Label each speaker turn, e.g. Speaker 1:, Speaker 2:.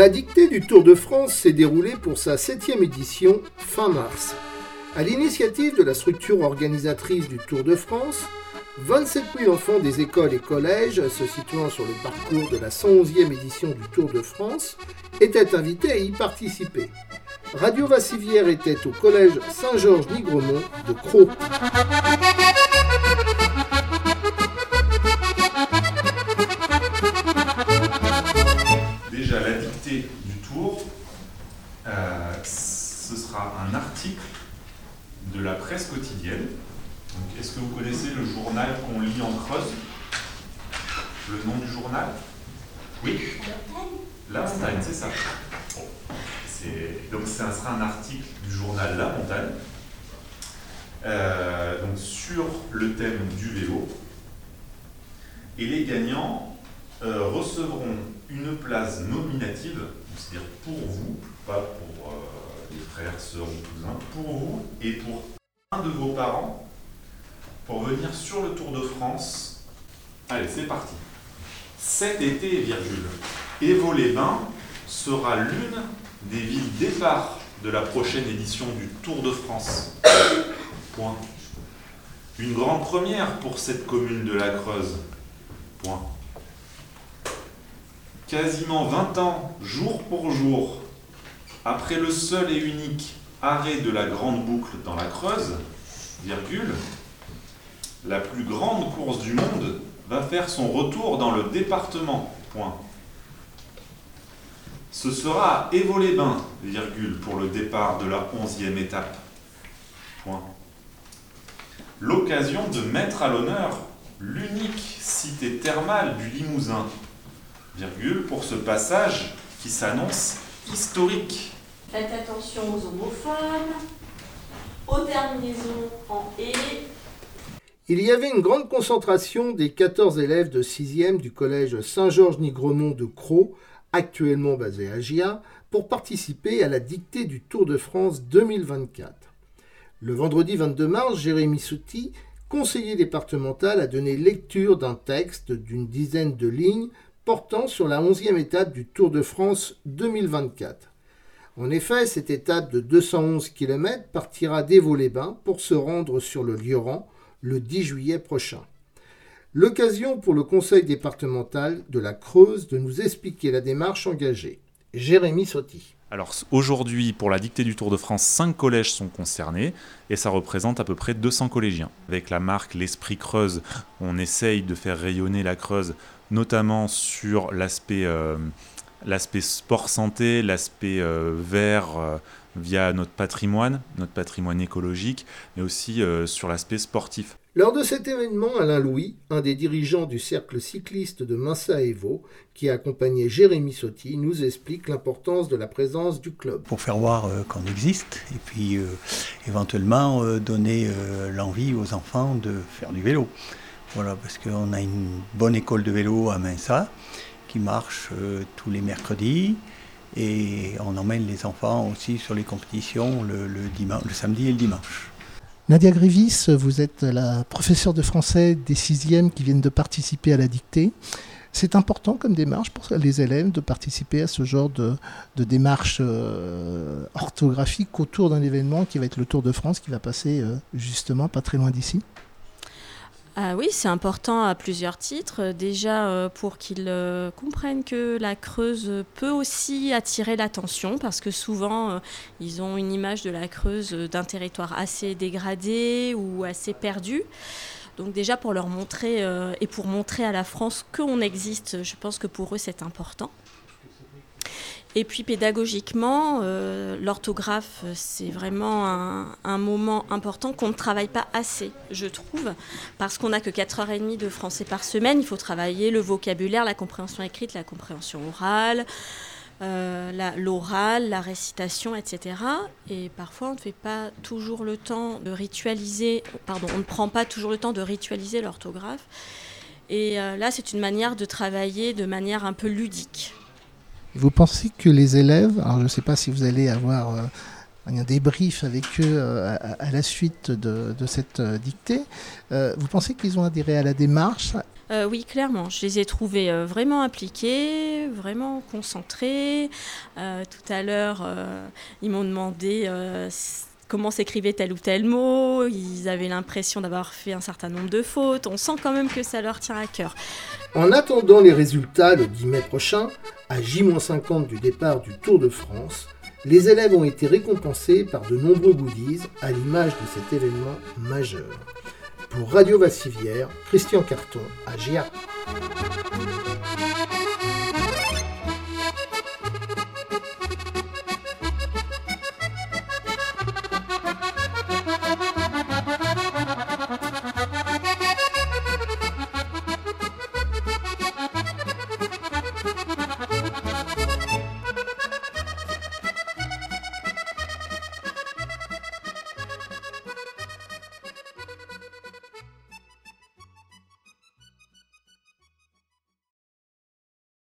Speaker 1: La dictée du Tour de France s'est déroulée pour sa 7e édition fin mars. À l'initiative de la structure organisatrice du Tour de France, 27 000 enfants des écoles et collèges se situant sur le parcours de la 111e édition du Tour de France étaient invités à y participer. Radio Vassivière était au collège Saint-Georges-Nigremont de Crau.
Speaker 2: Déjà, la dictée du Tour, ce sera un article de la presse quotidienne. Donc, est-ce que vous connaissez le journal qu'on lit en Creuse? Le nom du journal? Oui. La Montagne, c'est ça. Bon. Donc ça sera un article du journal La Montagne, donc sur le thème du vélo. Et les gagnants recevront une place nominative, c'est-à-dire pour vous, pas pour les frères, sœurs ou cousins, pour vous et pour un de vos parents, pour venir sur le Tour de France. Allez, c'est parti. Cet été, Évaux-les-Bains sera l'une des villes départ de la prochaine édition du Tour de France. Point. Une grande première pour cette commune de la Creuse. Point. Quasiment 20 ans, jour pour jour, après le seul et unique arrêt de la grande boucle dans la Creuse, la plus grande course du monde va faire son retour dans le département. Point. Ce sera à Évaux-les-Bains, pour le départ de la 11e étape. Point. L'occasion de mettre à l'honneur l'unique cité thermale du Limousin, pour ce passage qui s'annonce historique.
Speaker 3: Faites attention aux homophones, aux terminaisons en « et ».
Speaker 1: Il y avait une grande concentration des 14 élèves de 6e du collège Saint-Georges-Nigremont de Crau, actuellement basé à Gia, pour participer à la dictée du Tour de France 2024. Le vendredi 22 mars, Jérémy Souty, conseiller départemental, a donné lecture d'un texte d'une dizaine de lignes portant sur la 11e étape du Tour de France 2024. En effet, cette étape de 211 km partira d'Évaux-les-Bains pour se rendre sur le Lioran le 10 juillet prochain. L'occasion pour le conseil départemental de la Creuse de nous expliquer la démarche engagée. Jérémy Souty.
Speaker 2: Alors aujourd'hui, pour la dictée du Tour de France, 5 collèges sont concernés et ça représente à peu près 200 collégiens. Avec la marque L'Esprit Creuse, on essaye de faire rayonner la Creuse, notamment sur l'aspect sport-santé, l'aspect vert via notre patrimoine écologique, mais aussi sur l'aspect sportif.
Speaker 1: Lors de cet événement, Alain Louis, un des dirigeants du cercle cycliste de Minsa-Évaux, qui a accompagné Jérémy Souty, nous explique l'importance de la présence du club.
Speaker 4: Pour faire voir qu'on existe et puis éventuellement donner l'envie aux enfants de faire du vélo. Voilà, parce qu'on a une bonne école de vélo à Minsa qui marche tous les mercredis et on emmène les enfants aussi sur les compétitions le samedi et le dimanche.
Speaker 5: Nadia Grévis, vous êtes la professeure de français des 6e qui viennent de participer à la dictée. C'est important comme démarche pour les élèves de participer à ce genre de démarche orthographique autour d'un événement qui va être le Tour de France, qui va passer justement pas très loin d'ici.
Speaker 3: Ah oui, c'est important à plusieurs titres. Déjà, pour qu'ils comprennent que la Creuse peut aussi attirer l'attention, parce que souvent, ils ont une image de la Creuse d'un territoire assez dégradé ou assez perdu. Donc déjà, pour leur montrer et pour montrer à la France qu'on existe, je pense que pour eux, c'est important. Et puis pédagogiquement, l'orthographe, c'est vraiment un moment important qu'on ne travaille pas assez, je trouve, parce qu'on n'a que 4h30 de français par semaine. Il faut travailler le vocabulaire, la compréhension écrite, la compréhension orale, l'oral, la récitation, etc. Et parfois, on ne fait pas toujours le temps de ritualiser, on ne prend pas toujours le temps de ritualiser l'orthographe. Et là, c'est une manière de travailler de manière un peu ludique.
Speaker 5: Vous pensez que les élèves, alors je ne sais pas si vous allez avoir un débrief avec eux à la suite de cette dictée, vous pensez qu'ils ont adhéré à la démarche ?
Speaker 3: Oui, clairement. Je les ai trouvés vraiment impliqués, vraiment concentrés. Tout à l'heure, ils m'ont demandé comment s'écrivait tel ou tel mot. Ils avaient l'impression d'avoir fait un certain nombre de fautes. On sent quand même que ça leur tient à cœur.
Speaker 1: En attendant les résultats le 10 mai prochain, à J-50 du départ du Tour de France, les élèves ont été récompensés par de nombreux goodies à l'image de cet événement majeur. Pour Radio Vassivière, Christian Carton à Gia.